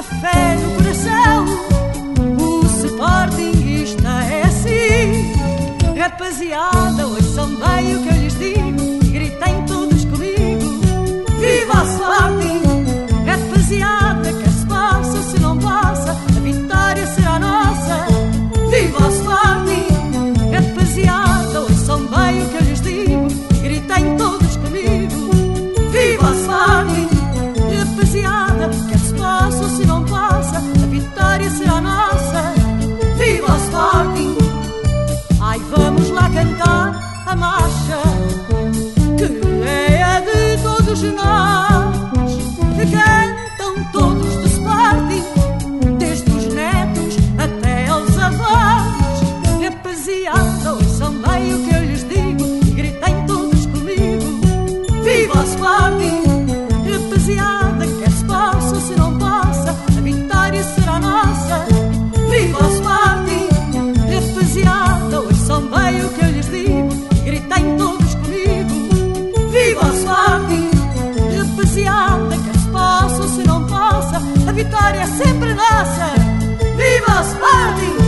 fé no coração. O Sportingista é assim. Rapaziada, ouçam bem o que eu lhes digo e gritem todos comigo: viva o Sporting! Rapaziada, quer se passa, se não passa, a vitória será nossa. Viva o Sporting! Rapaziada, ouçam bem o que eu lhes digo e gritem todos comigo: viva o Sporting! Rapaziada, quer se passa, se não passa, a vitória será nossa. Viva o Sporting! Ai, vamos lá cantar a marcha, que é a de todos nós, que cantam todos do Sporting, desde os netos até aos avós. Rapaziada, ouçam bem o que eu lhes digo e gritem todos comigo: viva o Sporting! Rapaziada, quer se possa, se não passa, a vitória será nossa. Viva o Sporting! Rapaziada, ouçam bem o que eu lhes digo e gritem todos comigo: viva o Sporting! Rapaziada, quer se possa, se não passa, a vitória é sempre nossa. Viva o Sporting!